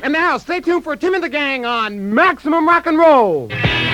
And now, stay tuned for Tim and the Gang on Maximum Rock and Roll.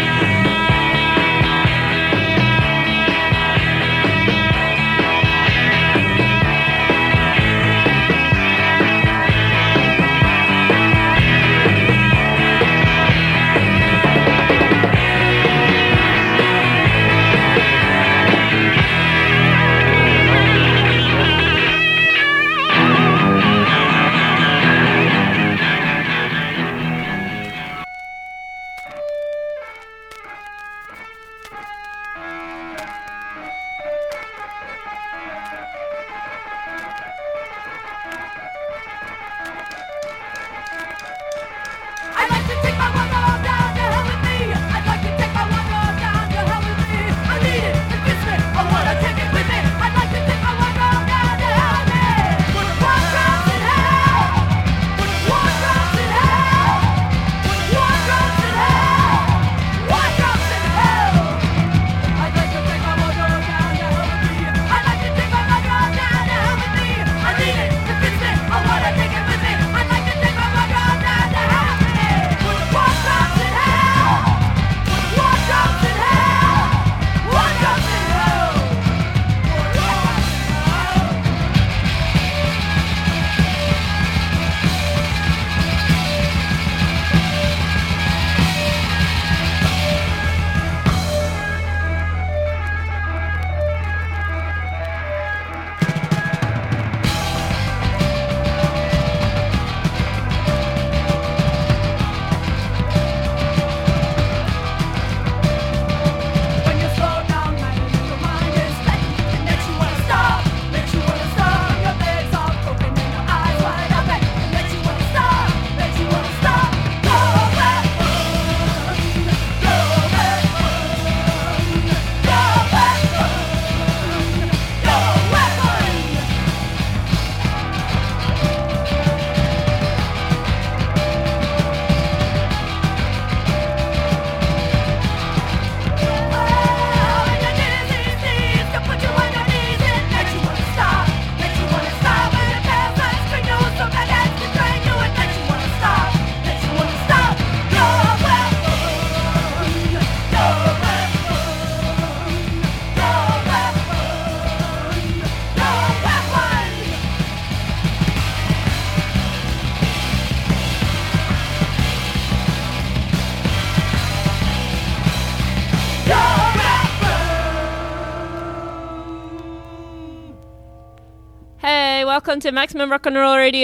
Welcome to Maximum Rock and Roll Radio.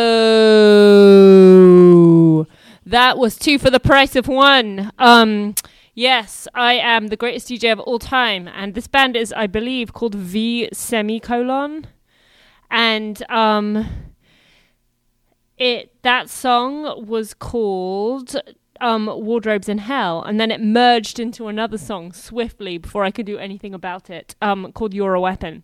That was 2 for the price of 1. Yes, I am the greatest DJ of all time, and this band is, I believe, called V Semicolon. And that song was called Wardrobes in Hell, and then it merged into another song swiftly before I could do anything about it, called You're a Weapon.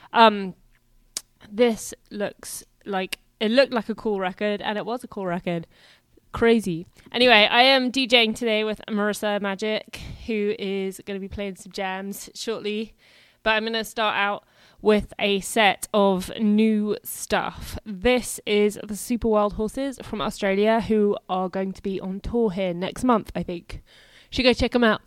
This looks like, it looked like a cool record, and it was a cool record. Crazy. Anyway, I am DJing today with Marissa Magic, who is going to be playing some jams shortly, but I'm going to start out with a set of new stuff. This is the Super Wild Horses from Australia, who are going to be on tour here next month, I think. Should go check them out.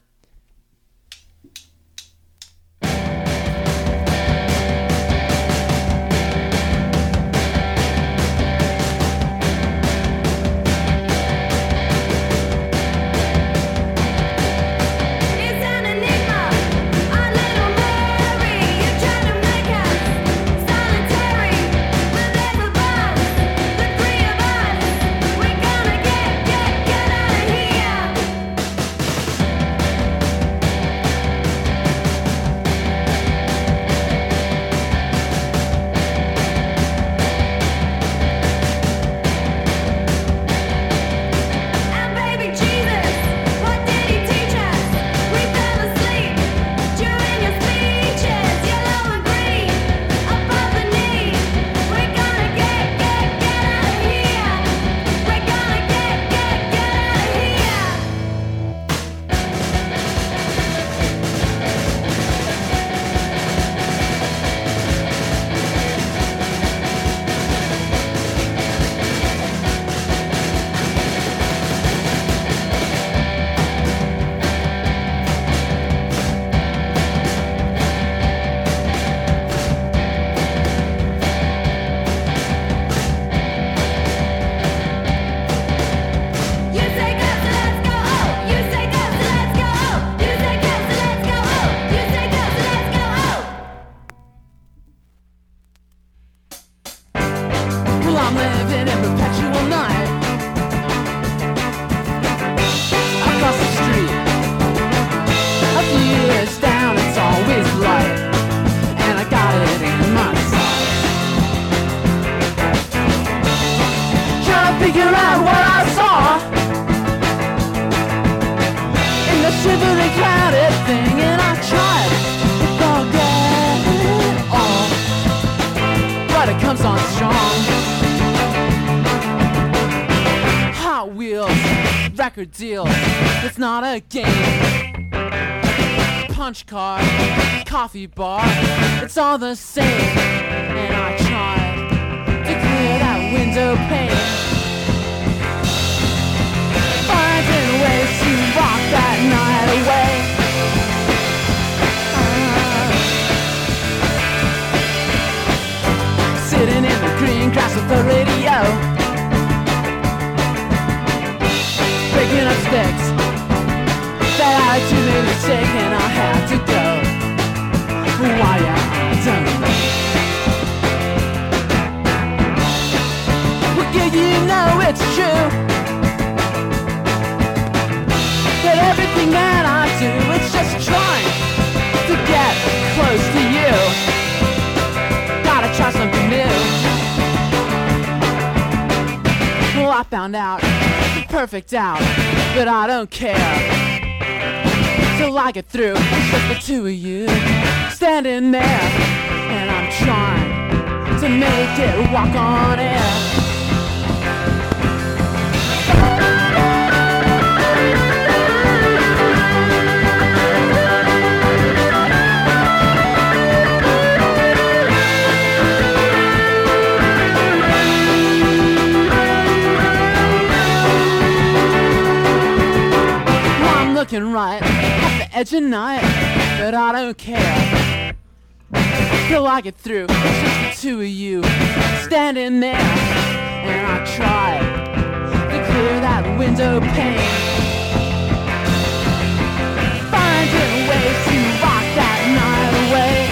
Get out of here. at what I saw in the shivering clouded thing, and I tried to forget it all, but it comes on strong. Hot Wheels, record deal, it's not a game. Punch card, coffee bar, it's all the same. And I tried to clear that window pane, finding ways to rock that night away. Sitting in the green grass with the radio, picking up sticks. That attitude made me sick and I had to go. Why I don't know. Well, yeah, you know it's true that everything that I do, it's just trying to get close to you. Gotta try something new. Well, I found out, perfect out, but I don't care. Till I get through, it's just the two of you standing there, and I'm trying to make it walk on air. Well, I'm looking right at the edge of night, but I don't care. Till I get through, it's just the two of you standing there, and I try to clear that window pane, finding ways to rock that night away.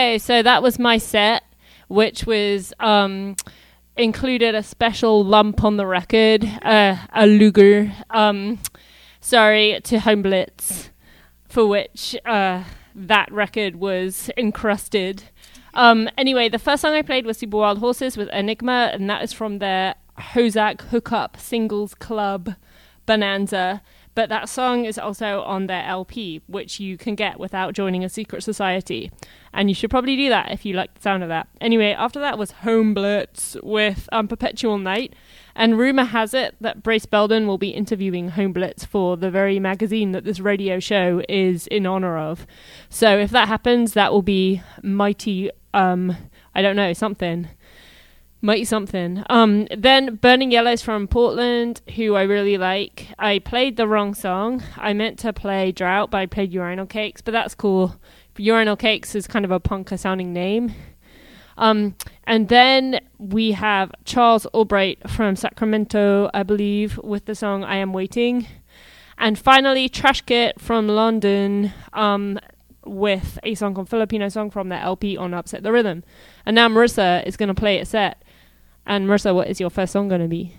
Okay, so that was my set, which was included a special lump on the record, a Luger. Sorry to Home Blitz, for which that record was encrusted. Anyway, the first song I played was Super Wild Horses with Enigma, and that is from their Hozak Hookup Singles Club Bonanza. But that song is also on their LP, which you can get without joining a secret society. And you should probably do that if you like the sound of that. Anyway, after that was Home Blitz with Perpetual Night. And rumour has it that Brace Belden will be interviewing Home Blitz for the very magazine that this radio show is in honour of. So if that happens, that will be mighty, I don't know, something. Mighty something. Then Burning Yellows from Portland, who I really like. I played the wrong song. I meant to play Drought, but I played Urinal Cakes, but that's cool. Urinal Cakes is kind of a punker sounding name. And then we have Charles Albright from Sacramento, I believe, with the song I Am Waiting. And finally, Trash Kit from London, with a song called Filipino Song from their LP on Upset the Rhythm. And now Marissa is going to play a set. And Marissa, what is your first song going to be?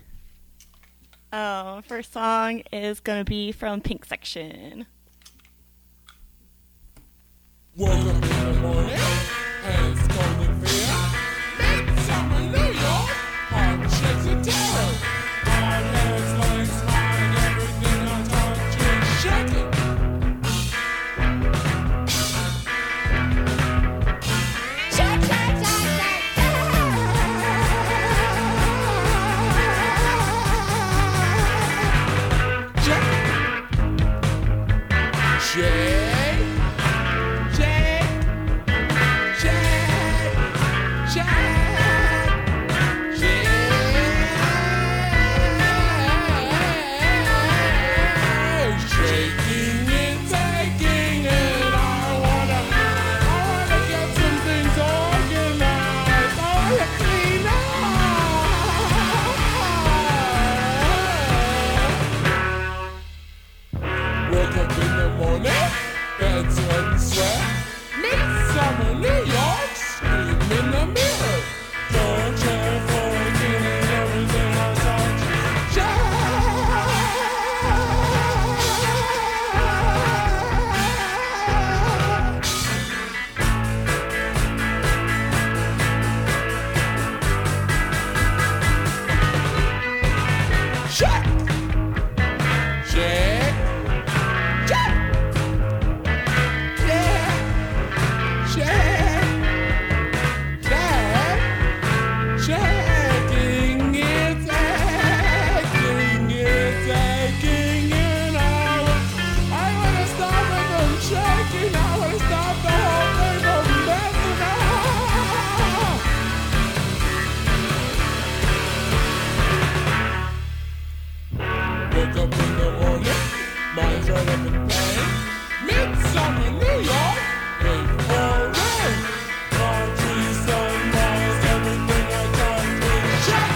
First song is going to be from Pink Section. Woke up in the morning, hands cold and fear. Midsummer New York, heart shakes and terror. Our legs, legs, smiling, everything I touch is shaking. Shake, shake, shake, Shake, shake, shake, shaking and taking it. I wanna get some things organized. I wanna clean up. Woke up in the morning, bed sweat and sweat. Midsummer New York, scream in the mirror. Don't care for a minute, everything I touch. Shake, shake, shake, yeah, shake, shake, shaking it's aching, and I wanna stop it from shaking. I wanna stop the whole thing from messing up. Woke up in the morning, mind's right up in pain. Midsummer New York, wait for rain. Palm trees, sunrise, everything I touch is shake.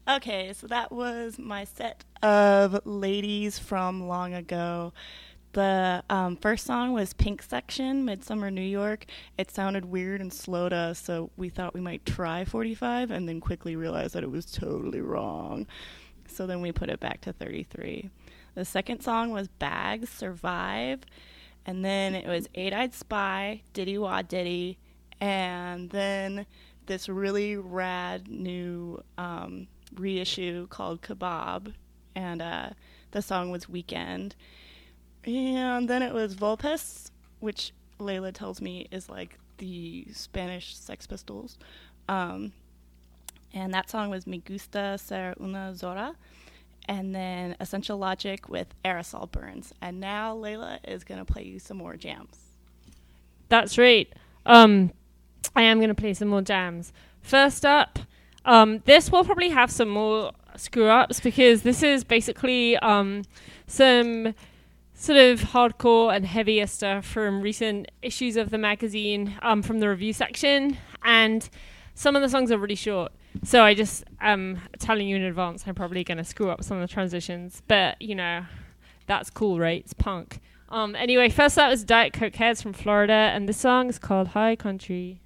Okay, so that was my set of ladies from long ago. The first song was Pink Section, Midsummer New York. It sounded weird and slow to us, so we thought we might try 45 and then quickly realized that it was totally wrong. So then we put it back to 33. The second song was Bags, Survive. And then it was Eight-Eyed Spy, Diddy Wah Diddy. And then this really rad new reissue called Kebab. And the song was Weekend. And then it was Volpes, which Layla tells me is like the Spanish Sex Pistols. And that song was Me Gusta Ser Una Zora. And then Essential Logic with Aerosol Burns. And now Layla is going to play you some more jams. That's right. I am going to play some more jams. First up, this will probably have some more screw-ups because this is basically some sort of hardcore and heavier stuff from recent issues of the magazine, from the review section, and some of the songs are really short. So I just am telling you in advance I'm probably going to screw up some of the transitions, but you know, that's cool, right? It's punk. Anyway, first up is Diet Coke Heads from Florida, and this song is called High Country.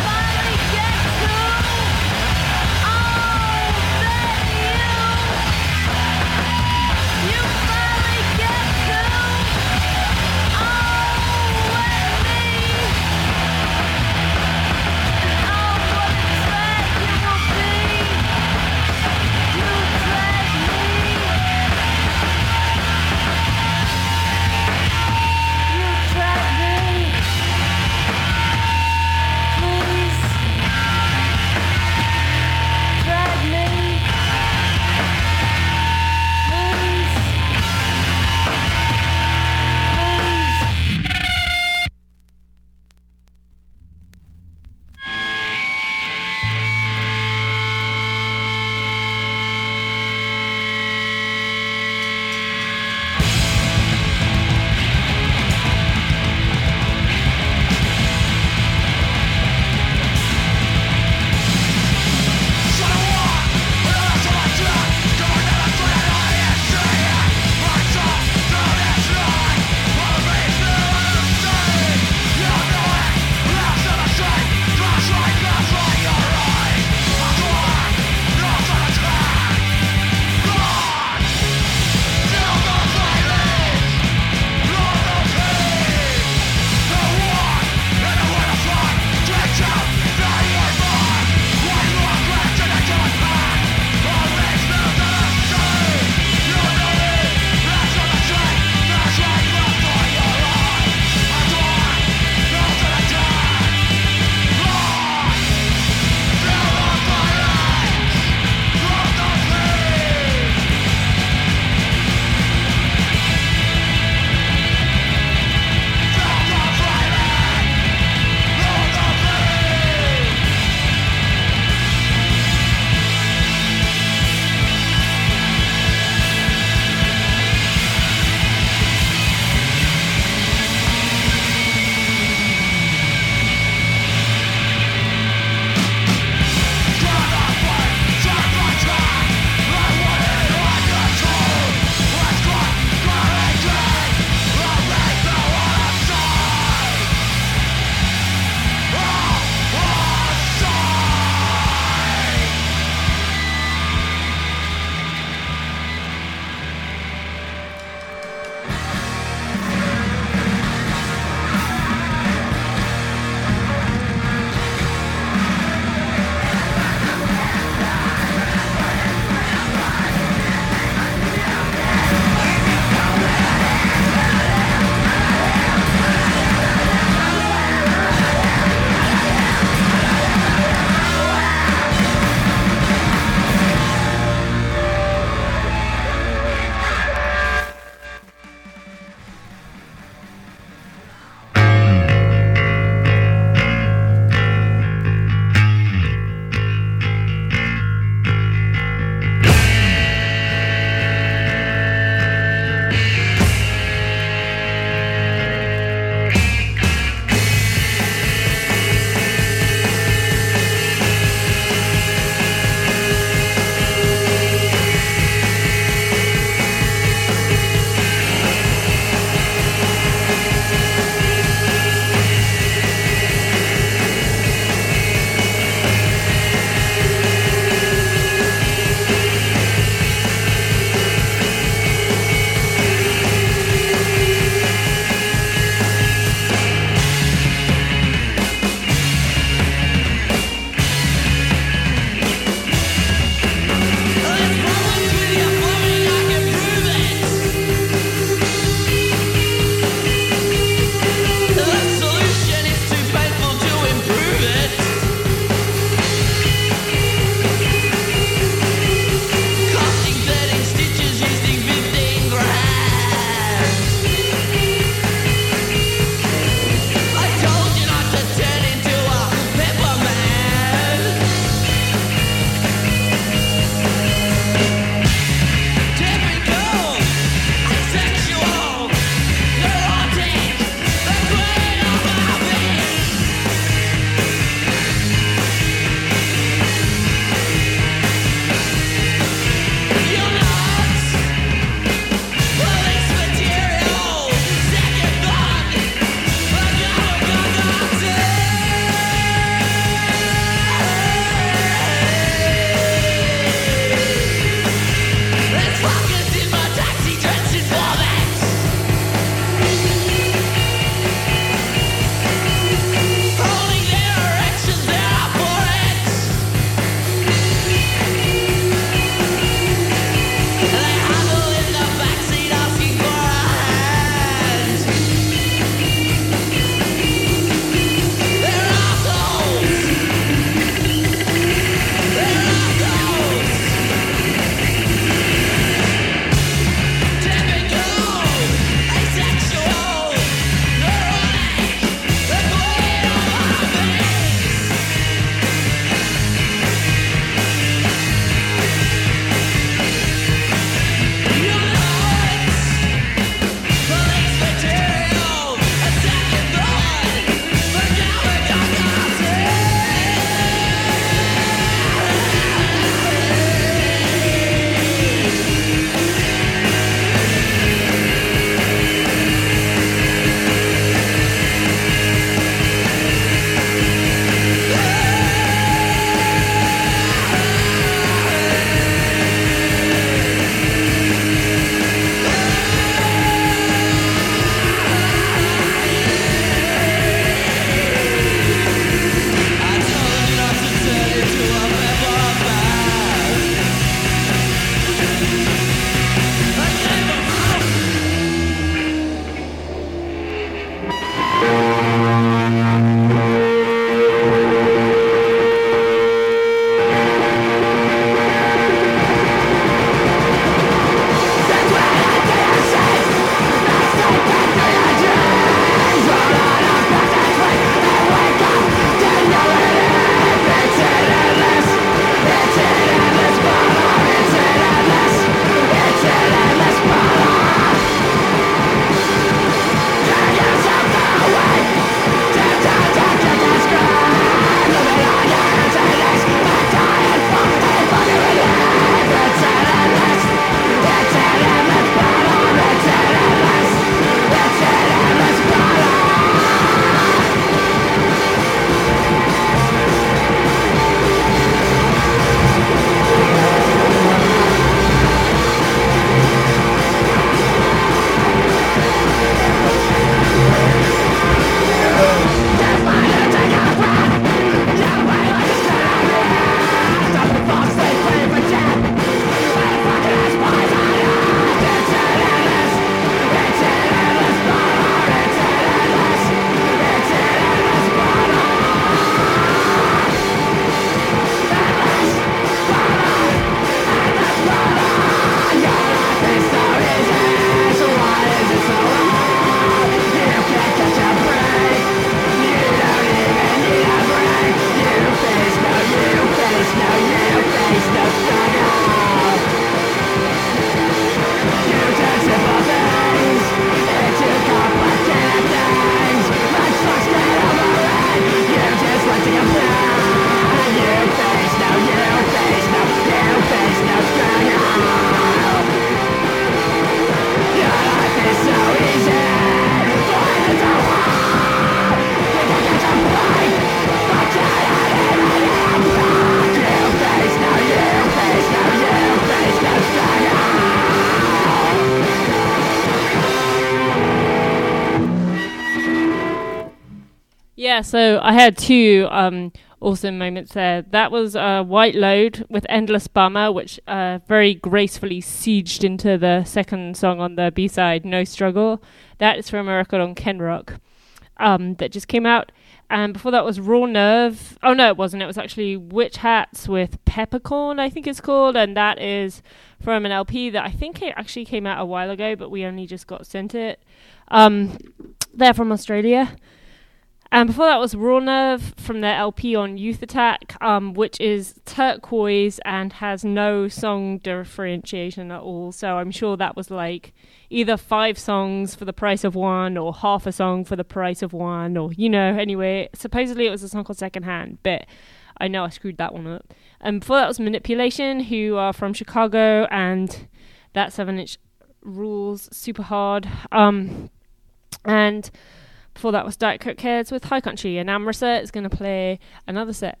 Yeah, so I had two awesome moments there. That was White Load with Endless Bummer, which very gracefully sieged into the second song on the B-side, No Struggle. That is from a record on Ken Rock that just came out. And before that was Raw Nerve. Oh, no, it wasn't. It was actually Witch Hats with Peppercorn, I think it's called. And that is from an LP that I think it actually came out a while ago, but we only just got sent it. They're from Australia. And before that was Raw Nerve from their LP on Youth Attack, which is turquoise and has no song differentiation at all. So I'm sure that was like either 5 songs for the price of one or half a song for the price of one, or, you know, anyway, supposedly it was a song called Second Hand, but I know I screwed that one up. And before that was Manipulation, who are from Chicago, and that 7-inch rules super hard. And before that was Diet Coke Heads with High Country, and now Marissa is going to play another set.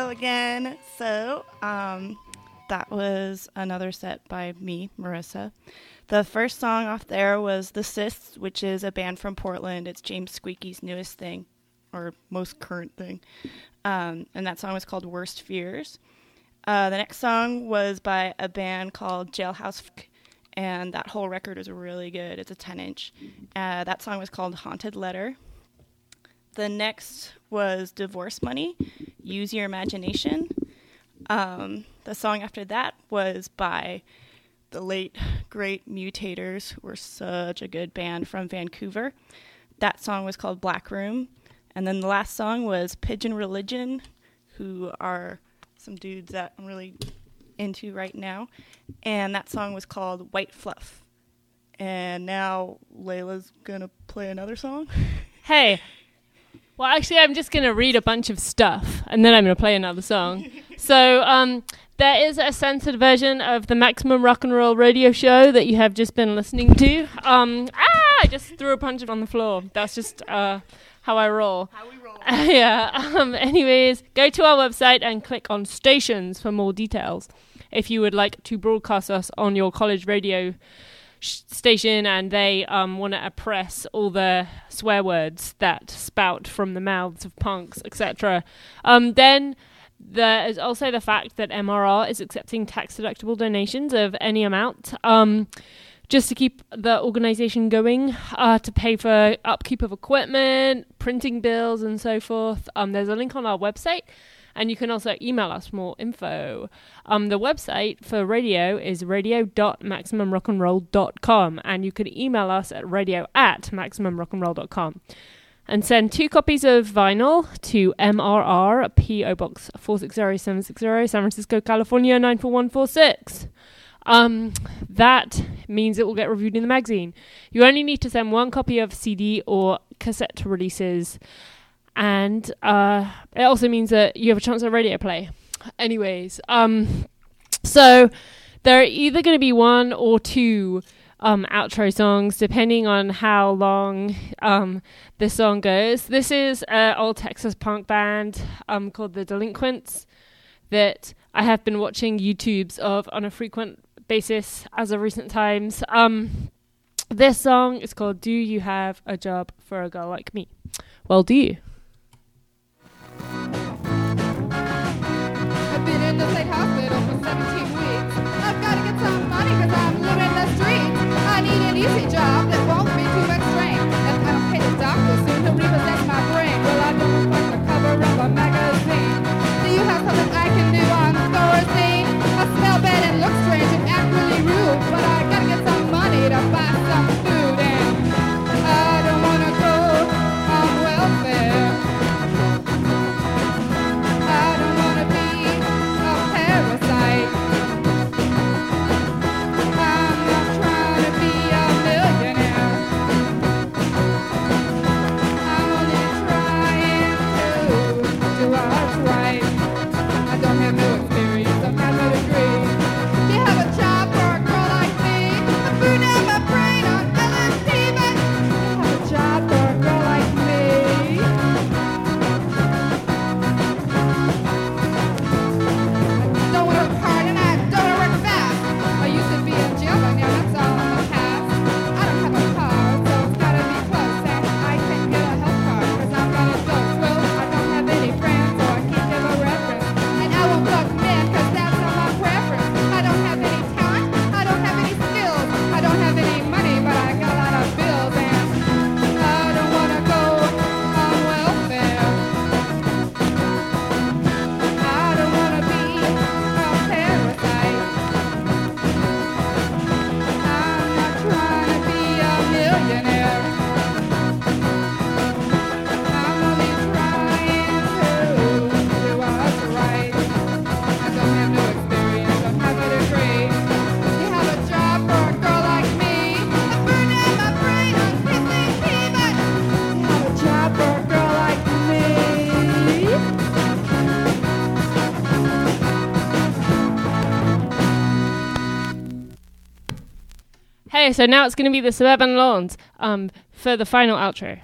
Hello again. So, that was another set by me, Marissa. The first song off there was The Cysts, which is a band from Portland. It's James Squeaky's newest thing, or most current thing. And that song was called Worst Fears. The next song was by a band called Jailhouse, and that whole record is really good. It's a 10-inch. That song was called Haunted Letter. The next was Divorce Money, Use Your Imagination. The song after that was by the late, great Mutators, who were such a good band from Vancouver. That song was called Black Room. And then the last song was Pigeon Religion, who are some dudes that I'm really into right now. And that song was called White Fluff. And now Layla's going to play another song. Hey. Well, actually, I'm just going to read a bunch of stuff, and then I'm going to play another song. So, there is a censored version of the Maximum Rock and Roll radio show that you have just been listening to. I just threw a punch on the floor. That's just how I roll. How we roll. Yeah. Anyways, go to our website and click on stations for more details. If you would like to broadcast us on your college radio station and they want to oppress all the swear words that spout from the mouths of punks, etc. Then there is also the fact that MRR is accepting tax-deductible donations of any amount just to keep the organization going, to pay for upkeep of equipment, printing bills, and so forth. There's a link on our website. And you can also email us for more info. The website for radio is radio.maximumrockandroll.com. And you can email us at radio@maximumrockandroll.com. And send 2 copies of vinyl to MRR, P.O. Box 460760, San Francisco, California, 94146. That means it will get reviewed in the magazine. You only need to send 1 copy of CD or cassette releases. And it also means that you have a chance at radio play. Anyways, so there are either going to be 1 or 2 outro songs, depending on how long this song goes. This is an old Texas punk band called The Delinquents that I have been watching YouTubes of on a frequent basis as of recent times. This song is called Do You Have a Job for a Girl Like Me? Well, do you? I've been in the state hospital for 17 weeks. I've got to get some money because I'm living the streets. I need an easy job that won't be too much strain. If I don't pay the doctor soon, he'll repossess my brain. Well, I don't look like the cover of a magazine. Do you have something I can do on Thursday? I smell bad and look strange and act really rude, but I gotta get some money to buy some food, and I don't wanna go on welfare. I don't wanna be a parasite. I'm not trying to be a millionaire. I'm only trying to do what's right. I don't have no experience, I have no degree. Do you have a job for a girl like me? I'm burning out my brain on LSD, but do you have a job for a girl like me? Don't work hard and I don't work fast. I used to be in jail, but now that's all in the past. I don't have a car, so it's gotta be close. And I can't get a health card, cause I've got a dose. Well, I don't have any friends, so I can't give a reference. And I won't fuck men, cause that's not my preference. I don't have any talent, I don't have any skills. I don't have any money, but I got a lot of bills. And I don't wanna go on welfare. I don't wanna be a parasite. I'm not trying to be a millionaire. I'm only trying to do what's right. I don't have no experience, I have a degree. You have a job for a girl like me? I'm burning out my brain on PCP, but you have a job for a girl like me? Hey, so now it's going to be the Suburban Lawns for the final outro.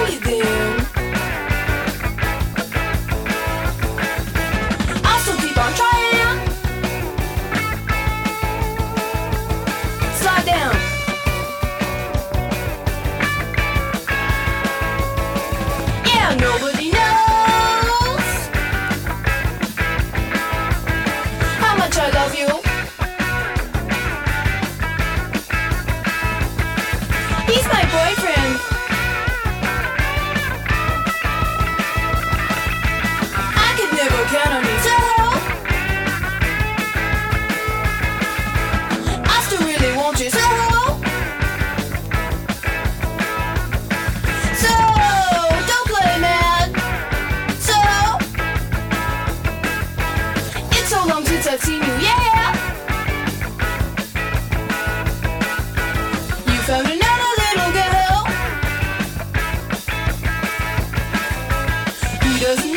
you then. I'll still keep on trying. Slide down. Yeah, nobody knows how much I love you. He's my boyfriend. I could never count on you to help. I still really want you to help. So don't play mad. So it's so long since I've seen you, yeah. You found another little girl. He doesn't